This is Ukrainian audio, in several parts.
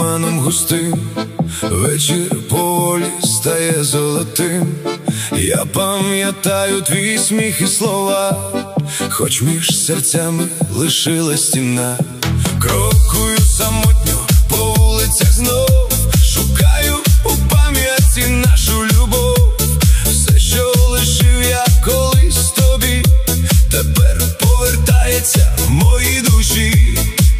туманом густим, вечір поволі стає золотим. Я пам'ятаю твій сміх і слова, хоч між серцями лишилась стіна. Крокую самотньо по вулицях знов, шукаю у пам'яті нашу любов. Все, що лишив я колись тобі, тепер повертається в моїй душі.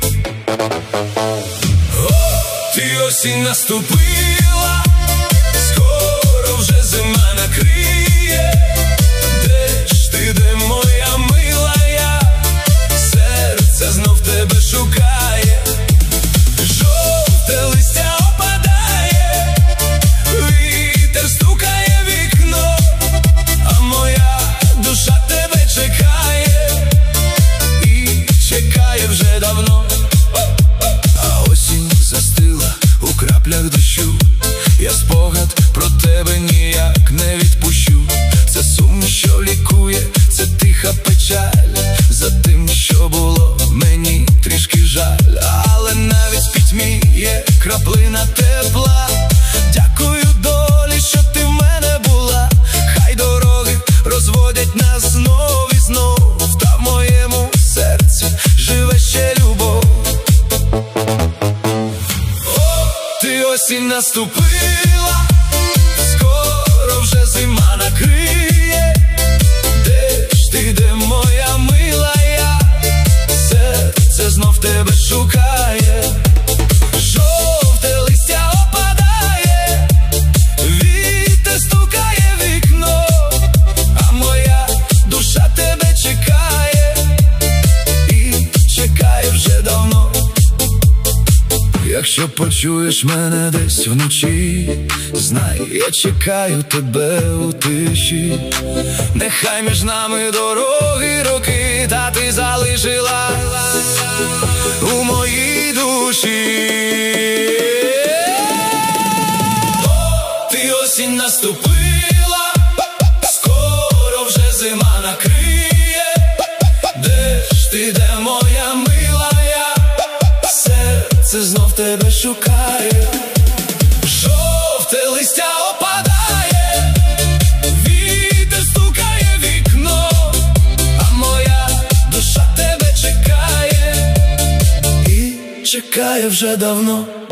О, ти осінь наступила, скоро вже зима накриє. Де ж ти, де моя милая, серце знов тебе шукає. Жовте листя опадає, вітер стукає в вікно, а моя душа тебе чекає, і чекає вже давно. А осінь застила у краплях дощу, я спогад про тебе ніяк не відпущу. Це сум, що лікує, це тиха печаль, за тим, що було, мені трішки жаль. Але навіть в пітьмі є краплина тепла. Дякую долі, що ти в мене була. Хай дороги розводять нас знов і знов, та в моєму серці живе ще любов. О, ти осінь наступила, скоро вже зима накриє. Де ж ти, де моя милая, серце знов тебе шукає. Жовте листя опадає, вітер стукає в вікно, а моя душа тебе чекає, і чекає вже давно. Якщо почуєш мене десь вночі, знай, я чекаю тебе у тиші. Нехай між нами дороги, роки, та ти залишила у моїй душі. Ти осінь наступила, скоро вже зима накриє. Де ж ти, де моя милая, серце знов тебе шукає. Жовте листя опадає, вітер стукає в вікно, а моя душа тебе чекає, і чекає вже давно.